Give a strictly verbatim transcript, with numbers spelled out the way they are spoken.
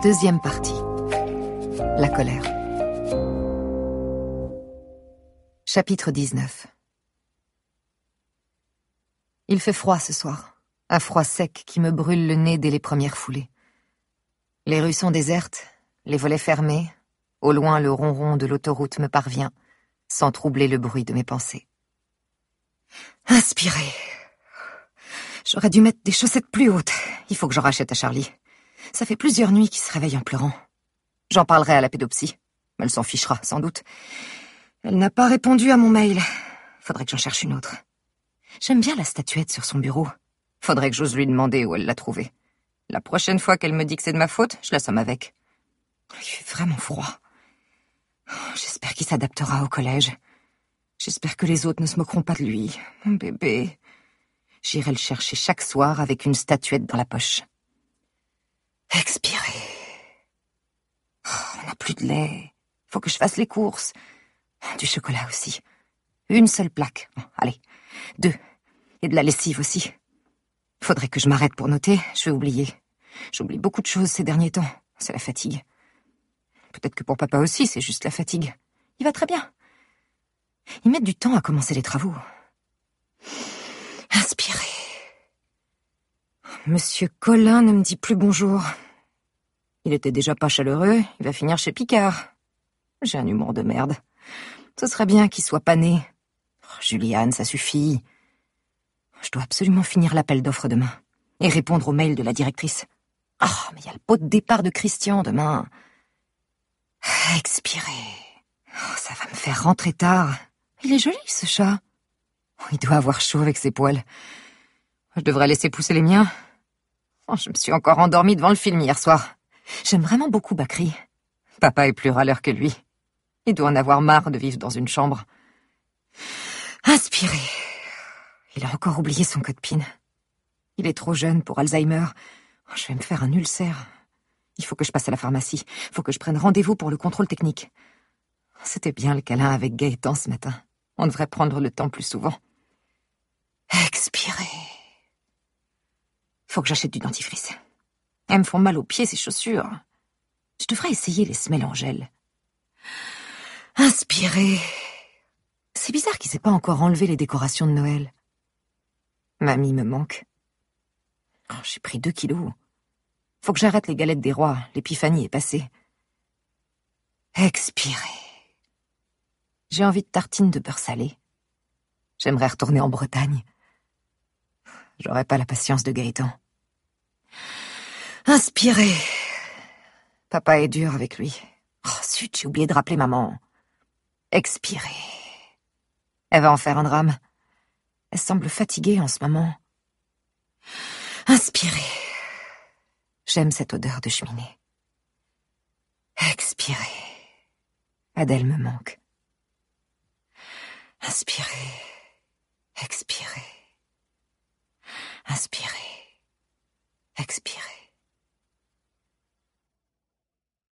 Deuxième partie. La colère. Chapitre dix-neuf. Il fait froid ce soir. Un froid sec qui me brûle le nez dès les premières foulées. Les rues sont désertes, les volets fermés. Au loin, le ronron de l'autoroute me parvient, sans troubler le bruit de mes pensées. Inspirez. J'aurais dû mettre des chaussettes plus hautes. Il faut que j'en rachète à Charlie. Ça fait plusieurs nuits qu'il se réveille en pleurant. J'en parlerai à la pédopsie. Elle s'en fichera, sans doute. Elle n'a pas répondu à mon mail. Faudrait que j'en cherche une autre. J'aime bien la statuette sur son bureau. Faudrait que j'ose lui demander où elle l'a trouvée. La prochaine fois qu'elle me dit que c'est de ma faute, je la somme avec. Il fait vraiment froid. J'espère qu'il s'adaptera au collège. J'espère que les autres ne se moqueront pas de lui. Mon bébé. J'irai le chercher chaque soir avec une statuette dans la poche. Expirez. Oh, on n'a plus de lait. Faut que je fasse les courses. Du chocolat aussi. Une seule plaque. Bon, allez, deux. Et de la lessive aussi. Faudrait que je m'arrête pour noter, je vais oublier. J'oublie beaucoup de choses ces derniers temps. C'est la fatigue. Peut-être que pour papa aussi, c'est juste la fatigue. Il va très bien. Ils mettent du temps à commencer les travaux. Inspirez. Monsieur Colin ne me dit plus bonjour. Il était déjà pas chaleureux, il va finir chez Picard. J'ai un humour de merde. Ce serait bien qu'il soit pané. Oh, Juliane, ça suffit. Je dois absolument finir l'appel d'offres demain et répondre au mail de la directrice. Ah, oh, mais il y a le pot de départ de Christian demain. Expirez. Oh, ça va me faire rentrer tard. Il est joli, ce chat. Oh, il doit avoir chaud avec ses poils. Je devrais laisser pousser les miens. Oh, je me suis encore endormie devant le film hier soir. J'aime vraiment beaucoup Bakri. Papa est plus râleur que lui. Il doit en avoir marre de vivre dans une chambre. Inspirez. Il a encore oublié son code PIN. Il est trop jeune pour Alzheimer. Oh, je vais me faire un ulcère. Il faut que je passe à la pharmacie. Il faut que je prenne rendez-vous pour le contrôle technique. C'était bien le câlin avec Gaëtan ce matin. On devrait prendre le temps plus souvent. Expirez. Faut que j'achète du dentifrice. Elles me font mal aux pieds, ces chaussures. Je devrais essayer les semelles en gel. Inspirez. C'est bizarre qu'ils aient pas encore enlevé les décorations de Noël. Mamie me manque. Oh, j'ai pris deux kilos. Faut que j'arrête les galettes des rois. L'épiphanie est passée. Expirez. J'ai envie de tartines de beurre salé. J'aimerais retourner en Bretagne. J'aurais pas la patience de Gaëtan. Inspirez. Papa est dur avec lui. Oh, zut, j'ai oublié de rappeler maman. Expirez. Elle va en faire un drame. Elle semble fatiguée en ce moment. Inspirez. J'aime cette odeur de cheminée. Expirez. Adèle me manque. Inspirez. Expirez. Inspirez. Expirez.